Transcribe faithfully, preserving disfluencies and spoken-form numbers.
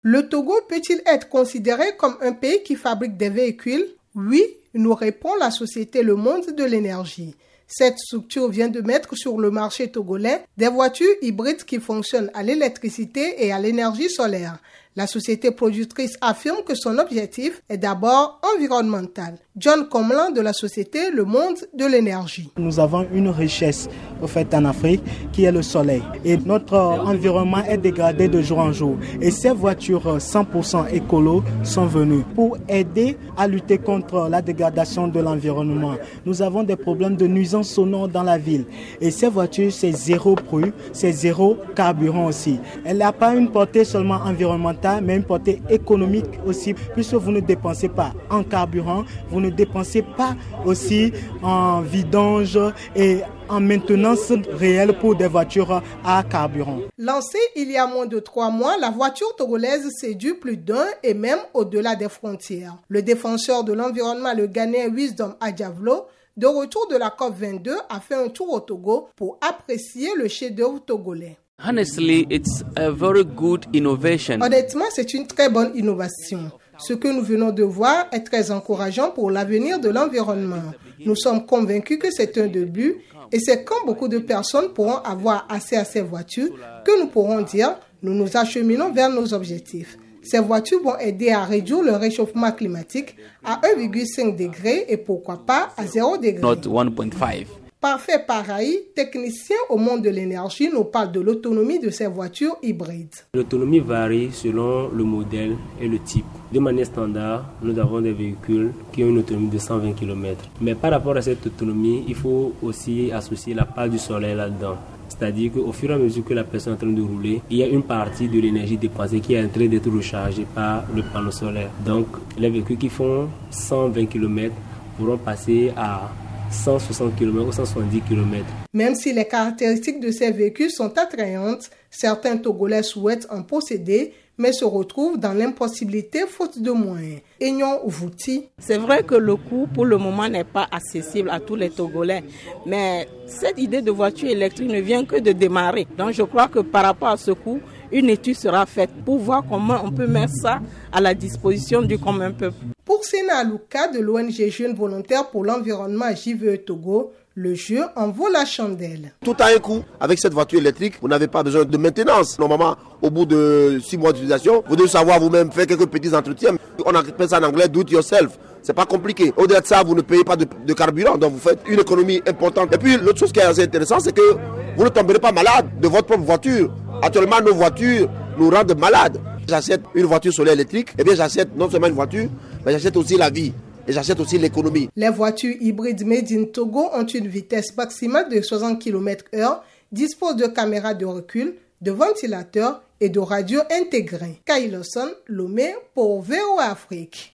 Le Togo peut-il être considéré comme un pays qui fabrique des véhicules? Oui, nous répond la société Le Monde de l'énergie. Cette structure vient de mettre sur le marché togolais des voitures hybrides qui fonctionnent à l'électricité et à l'énergie solaire. La société productrice affirme que son objectif est d'abord environnemental. John Comlan de la société Le Monde de l'énergie. Nous avons une richesse au fait en Afrique qui est le soleil et notre environnement est dégradé de jour en jour. Et ces voitures cent pour cent écolo sont venues pour aider à lutter contre la dégradation de l'environnement. Nous avons des problèmes de nuisances sonores dans la ville et ces voitures c'est zéro bruit, c'est zéro carburant aussi. Elle n'a pas une portée seulement environnementale mais une portée économique aussi puisque vous ne dépensez pas en carburant, vous ne dépensez pas aussi en vidange et en maintenance réelle pour des voitures à carburant. Lancée il y a moins de trois mois, la voiture togolaise séduit plus d'un et même au-delà des frontières. Le défenseur de l'environnement, le Ghanéen Wisdom Adjavlo, de retour de la COP vingt-deux, a fait un tour au Togo pour apprécier le chef-d'œuvre togolais. Honestly, it's a very good innovation. Honnêtement, c'est une très bonne innovation. Ce que nous venons de voir est très encourageant pour l'avenir de l'environnement. Nous sommes convaincus que c'est un début et c'est quand beaucoup de personnes pourront avoir accès à ces voitures que nous pourrons dire nous nous acheminons vers nos objectifs. Ces voitures vont aider à réduire le réchauffement climatique à un virgule cinq degré et pourquoi pas à zéro degré. Not one point five. Parfait Paraï, technicien au monde de l'énergie, nous parle de l'autonomie de ces voitures hybrides. L'autonomie varie selon le modèle et le type. De manière standard, nous avons des véhicules qui ont une autonomie de cent vingt kilomètres. Mais par rapport à cette autonomie, il faut aussi associer la part du soleil là-dedans. C'est-à-dire qu'au fur et à mesure que la personne est en train de rouler, il y a une partie de l'énergie dépensée qui est en train d'être rechargée par le panneau solaire. Donc, les véhicules qui font cent vingt kilomètres pourront passer à cent soixante kilomètres ou cent soixante-dix kilomètres. Même si les caractéristiques de ces véhicules sont attrayantes, certains Togolais souhaitent en posséder, mais se retrouvent dans l'impossibilité faute de moyens. Aignon Vouti. C'est vrai que le coût pour le moment n'est pas accessible à tous les Togolais, mais cette idée de voiture électrique ne vient que de démarrer. Donc je crois que par rapport à ce coût, une étude sera faite pour voir comment on peut mettre ça à la disposition du commun peuple. Pour Sena Alouka de l'O N G Jeunes Volontaires pour l'Environnement J V E Togo, le jeu en vaut la chandelle. Tout à un coup, avec cette voiture électrique, vous n'avez pas besoin de maintenance. Normalement, au bout de six mois d'utilisation, vous devez savoir vous-même faire quelques petits entretiens. On appelle ça en anglais do it yourself. C'est pas compliqué. Au-delà de ça, vous ne payez pas de, de carburant, donc vous faites une économie importante. Et puis l'autre chose qui est assez intéressante, c'est que vous ne tomberez pas malade de votre propre voiture. Actuellement, nos voitures nous rendent malades. J'achète une voiture solaire électrique, et bien j'achète non seulement une voiture, mais j'achète aussi la vie. Et j'achète aussi l'économie. Les voitures hybrides Made in Togo ont une vitesse maximale de soixante kilomètres heure, disposent de caméras de recul, de ventilateurs et de radios intégrées. Kyle Lawson, Lomé pour V O A Afrique.